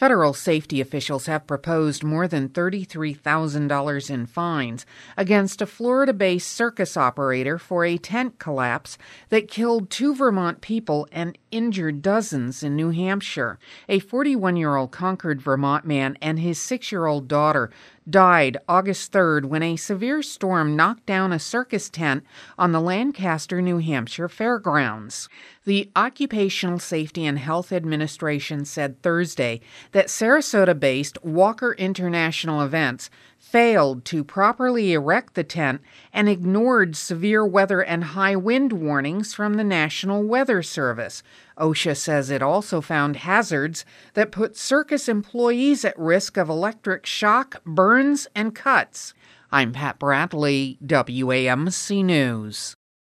Federal safety officials have proposed more than $33,000 in fines against a Florida-based circus operator for a tent collapse that killed 2 Vermont people and injured dozens in New Hampshire. A 41-year-old Concord, Vermont man and his 6-year-old daughter died August 3rd when a severe storm knocked down a circus tent on the Lancaster, New Hampshire fairgrounds. The Occupational Safety and Health Administration said Thursday that Sarasota-based Walker International Events failed to properly erect the tent and ignored severe weather and high wind warnings from the National Weather Service. OSHA says it also found hazards that put circus employees at risk of electric shock, burns, and cuts. I'm Pat Bradley, WAMC News.